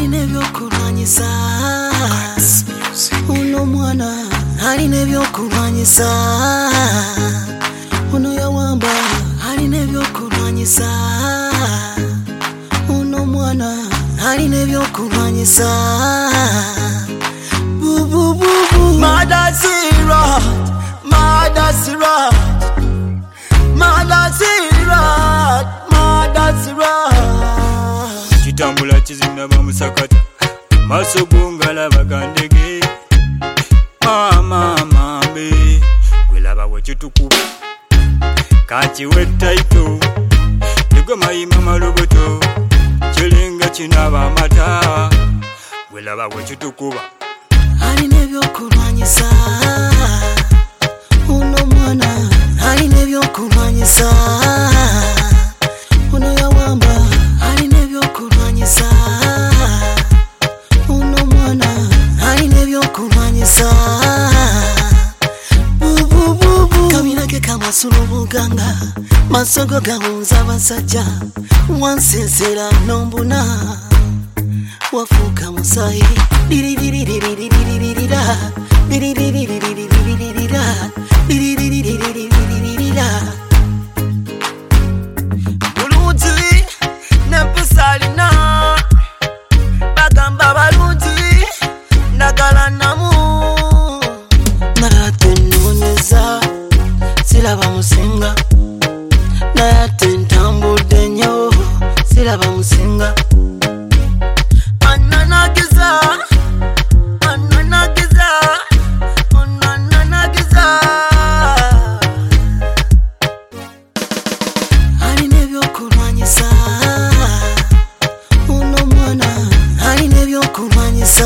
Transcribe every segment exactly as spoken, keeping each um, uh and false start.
aline byokulwanyisa uno mwana aline byokulwanyisa uno yawamba aline byokulwanyisa uno mwana aline byokulwanyisa bu bu bu bu madasira madasira madasira madasira kitambula kizinda bamusakata maso gungala bagandege mama mambe welaba wekitukuba kati wetaito nigwe mayima malubuto kilinga kinaba amata welaba wekitukuba aline byokulwanyisa uno mwana aline byokulwanyisa uno yawamba aline byokulwanyisa uno mwana aline byokulwanyisa bubububu kabina ke kamasulu buganga masogo gahunza basajja wansensera nombuna wafuka musayi diriririririririra diriririririririra diriririririririra bulungi nempisalina bagamba balungi ndagala namu nayate nonyeza siraba musinga nayate ntambudde nnyo siraba musinga ananagiza ananagiza ananagiza aline byokulwanyisa uno mwana aline byokulwanyisa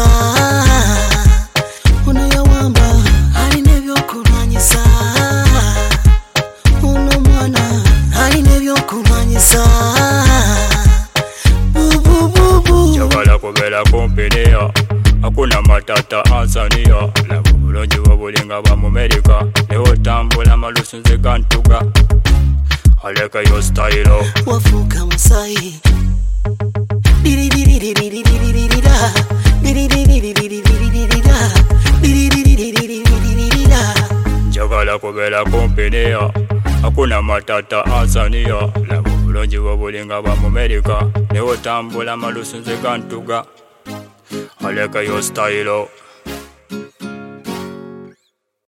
uno yawamba aline byokulwanyisa uno mwana aline byokulwanyisa jagala kubera kompeneya akuna matata ansaniya laba bulungi bobulinga bwa mu America neotambula malusunze gantuga aleka yo style wafuka musayi diriririririririra diriririririririra diriririririririra jagala kubera kompeneya akuna matata ansaniya laba bulungi bobulinga bwa mu America neotambula malusunze gantuga aleka yo style